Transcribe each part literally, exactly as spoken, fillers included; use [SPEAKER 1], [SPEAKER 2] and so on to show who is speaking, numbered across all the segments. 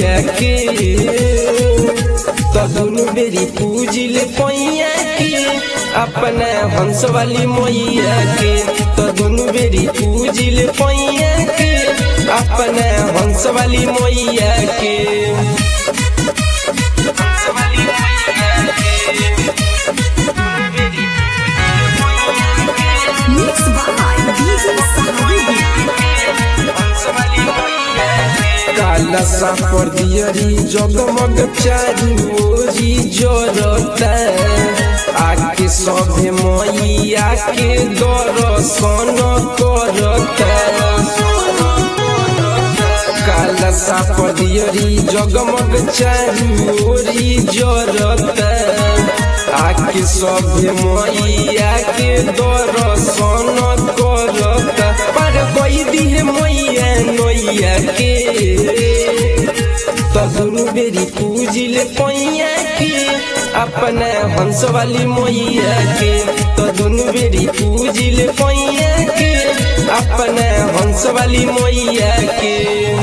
[SPEAKER 1] मैया के तो दुनु बेरी पूजिल पैया के अपना हंस वाली मैया के तो दुनु बेरी पूजिल पैया के अपना हंस वाली मैया के
[SPEAKER 2] Mixed by D J Sahabi.
[SPEAKER 1] काला सापर दियरी जगमग चारू ओरी जरता आके सभे मैया के दर्शन करता काला सापर दियरी जगमग चारू ओरी जरता आके सभे मैया के दर्शन करता पर कोई दिहे मैया नैया के तो दुनु बेरी पूजिल पैया के अपना हंस वाली मैया के तो दुनु बेरी पूजिल पैया के अपना हंस वाली मैया के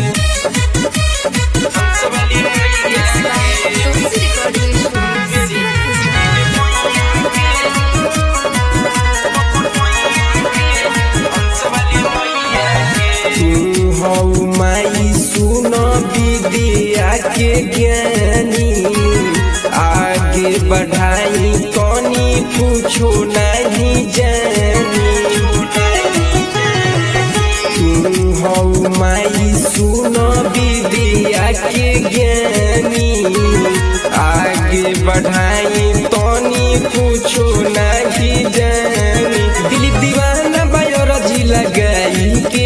[SPEAKER 1] हऊ माई सुन विद्या के ज्ञानी आगे बढ़ाई कनी पूछो नहीं जानी हऊ माई सुन विद्या के ज्ञानी आगे बढ़ाई तनी पूछो नहीं जानी दिल दीवाना बायोलॉजी लगाई के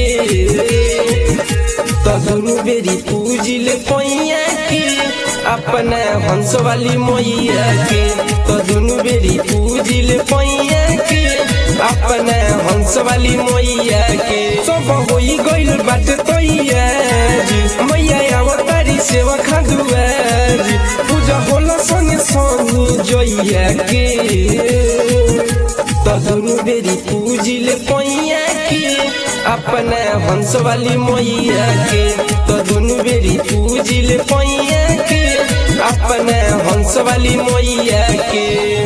[SPEAKER 1] तो दुनु बेरी पूजिल पैया के अपना हंस वाली मैया के तो दुनु बेरी पूजिल पैया के अपना हंस वाली मैया के सब होई गइल बाटे तैया मैया अवतारी सेवा खादुआर पूजा होला संगे संगे जइया के तो दुनु बेरी पूजिल पैया के अपना हंस वाली मैया के तो दुनु बेरी पूजिल पैया के अपना हंस वाली मैया के।